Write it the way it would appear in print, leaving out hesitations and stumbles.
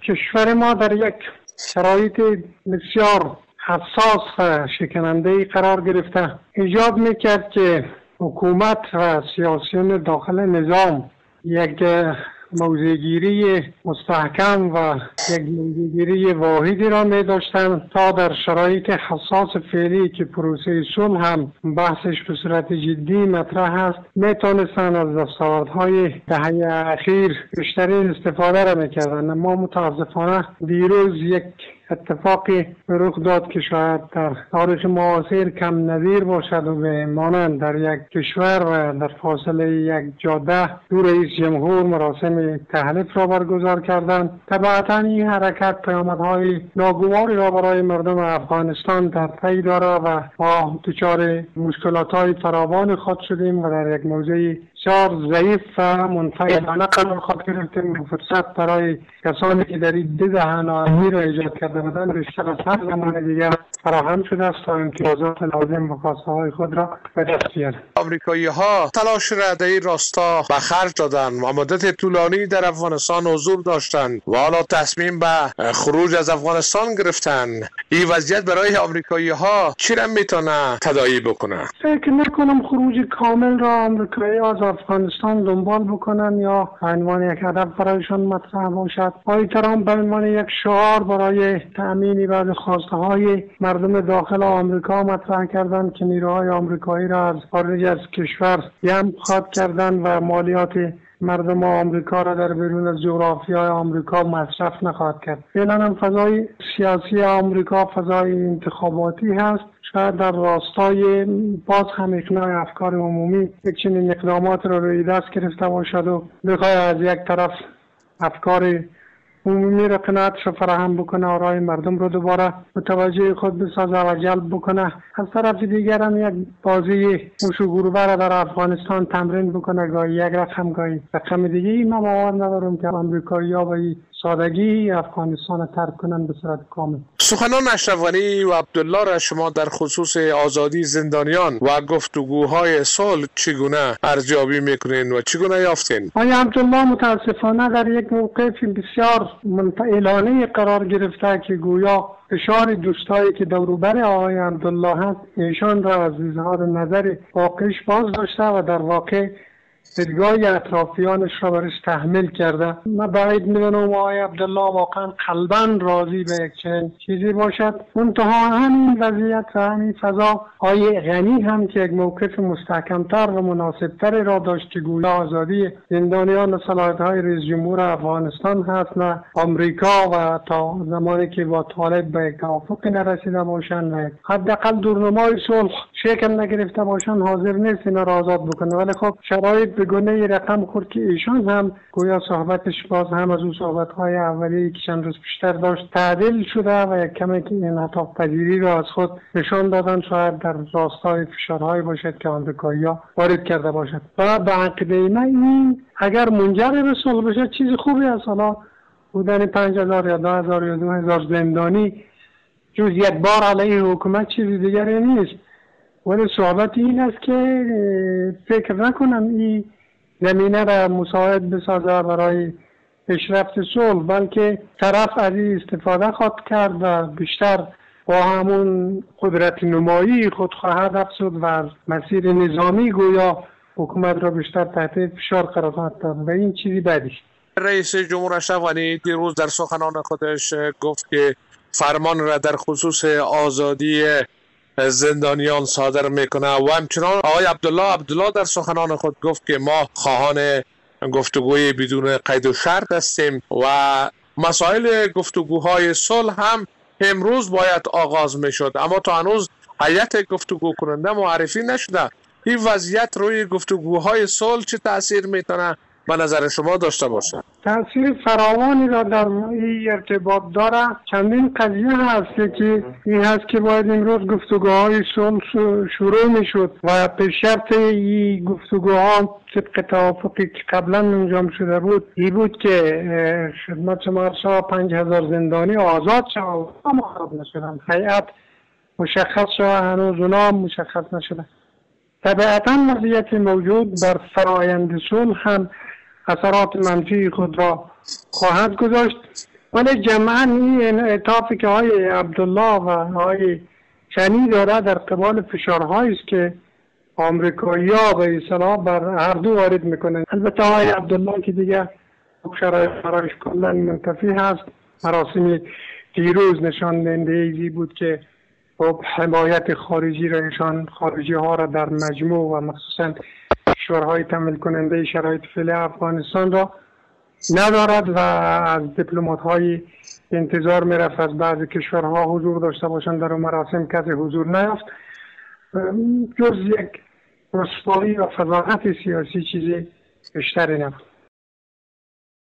کشور ما در یک شرایط بسیار حساس و شکننده قرار گرفته، ایجاب میکرد که حکومت و سیاسیون داخل نظام یک موضع‌گیری مستحکم و یک موضع‌گیری واحدی را می داشتند تا در شرایط حساس فعلی که پروسه صلح هم بحثش به صورت جدی مطرح است می توانستند از دستاوردهای دهه اخیر بیشترین استفاده را می کردند. اما متاسفانه دیروز یک اتفاقی رخ داد که شاید در تاریخ معاصر کم نظیر باشد و به مانند در یک کشور و در فاصله یک جاده دو رئیس جمهور مراسم تحلیف را برگزار کردند. طبعا این حرکت پیامدهای ناگواری را برای مردم افغانستان در پی دارد و ما دچار مشکلات‌های فراوان خود شدیم و در یک موضع بسیار ضعیف و منفعلانه قرار خود گرفتیم. فرصت برای کسانی که در این دهه ناامنی را ایجاد کرده بودند بیشتر از هر زمان دیگر فراهم شده است تا امتیازات لازم و خواسته های خود را به دست بیارند. آمریکایی‌ها تلاش را در این راستا به خرج دادند و مدت طولانی در افغانستان حضور داشتند و حالا تصمیم به خروج از افغانستان گرفتند. این وضعیت برای آمریکایی‌ها چی را میتونه تداعی بکنه؟ فکر نکنم خروج کامل را آمریکایی‌ها از افغانستان دنبال بکنن یا به عنوان یک هدف برایشان مطرح باشد. آقای ترامپ به عنوان یک شعار برای تأمین بعض خواسته‌های مردم داخل آمریکا مطرح کردند که نیروهای آمریکایی را از خارج از کشور جمع خواهد کردند و مالیات مردم آمریکا را در بیرون از جغرافیای آمریکا مصرف نخواهد کرد. فعلا هم فضای سیاسی آمریکا فضای انتخاباتی هست. شاید در راستای باز هم اقناع افکار عمومی یک چنین اقدامات را روی دست گرفته باشد و بخواهد از یک طرف افکار عمومی را قناعتش را فراهم بکنه، آرای مردم رو دوباره متوجه خود بسازه و جلب بکنه. از طرف دیگر هم یک بازی موش و گربه را در افغانستان تمرین بکنه، گاهی یک رقم گاهی رقم دیگه. این من باور ندارم که آمریکایی‌ها با این سادگی افغانستان را ترک کنند به صورت کامل. سخنان اشرف غنی و عبدالله را شما در خصوص آزادی زندانیان و گفتگوهای صلح چگونه ارزیابی میکنین و چگونه یافتین؟ آقای عبدالله متاسفانه در یک موقف بسیار منفعلانه قرار گرفته که گویا فشار دوستایی که دوروبر آقای عبدالله هست ایشان را از اظهار نظر واقعش باز داشته و در واقع دیدگاه اطرافیانش را برش تحمیل کرده. من باید میدونم آقای عبدالله واقعا قلباً راضی به یک چنین چیزی باشد. منتها همین وضعیت و همین فضا آقای غنی هم که یک موقف مستحکمتر و مناسبتر را داشت که گویا آزادی زندانیان و صلاحیت‌های رئیس جمهور افغانستان هست، نه آمریکا و تا زمانی که با طالب به یک توافق نرسیده باشند و حداقل دورنمای صلح شکل نگرفته باشند حاضر نیست اینا را آزاد بکنه. ولی خب شرایط به گونه رقم خورد که ایشان هم گویا صحبتش باز هم از اون صحبت‌های اولیه‌ای که چند روز پیشتر داشت تعدیل شده و یک کمی که انعطاف پذیری را از خود نشان دادن. شاید در راستای فشارهایی باشد که آمریکایی‌ها وارد کرده باشد و به عقیده من این اگر منجر به صلح بشه چیز خوبی است. حالا بودن 5000 یا 10000 یا 2000 زندانی جز یک بار علیه حکومت چیز دیگری نیست. ولی صحبت این است که فکر نکنم این زمینه را مساعد بسازه برای پیشرفت صلح، بلکه طرف از این استفاده خواهد کرد و بیشتر با همون قدرت نمایی خود خواهد افزود و از مسیر نظامی گویا حکومت را بیشتر تحت فشار قرار خواهد داد و این چیزی بدی. رئیس جمهور اشرف غنی دیروز در سخنان خودش گفت که فرمان را در خصوص آزادی زندانیان صادر میکنه و همچنان آقای عبدالله در سخنان خود گفت که ما خواهان گفتگوی بدون قید و شرط هستیم و مسائل گفتگوهای صلح هم امروز باید آغاز میشد، اما تا هنوز هیئت گفتگو کننده معرفی نشده. این وضعیت روی گفتگوهای صلح چه تاثیر میتونه به نظر شما داشته باشه؟ تاثیر فراوانی را در این ارتباط داره. چندین قضیه هست که این هست که باید امروز گفتگوهای صلح شروع میشد و پیشرفت این گفتگوها طبق توافقی که قبلا انجام شده بود این بود که خدمت شما عرض شود 5000 زندانی آزاد شود اما آزاد نشدن. هیئت مشخص شده هنوز اونا مشخص نشده. طبیعتا وضعیت موجود بر فرایند صلح هم اثرات منفی خود را خواهد گذاشت. ولی جمعا این انعطافی که آقای عبدالله و آقای چنی داره در قبال فشارهایی است که آمریکایی‌ها به اصطلاح بر هر دو وارد میکنن. البته آقای عبدالله که دیگه شرایط برایش کلا منتفی هست. مراسم دیروز نشان دهنده ایزی بود که خب حمایت خارجی را ایشان خارجی ها را در مجموع و مخصوصا کشورهای تمویل کننده شرایط فعلی افغانستان را ندارد و از دیپلمات های انتظار میرفت از بعضی کشورها حضور داشته باشند در مراسم کسی حضور نیافت. جز یک رسوایی و فضاحت سیاسی چیزی بیشتری نبود.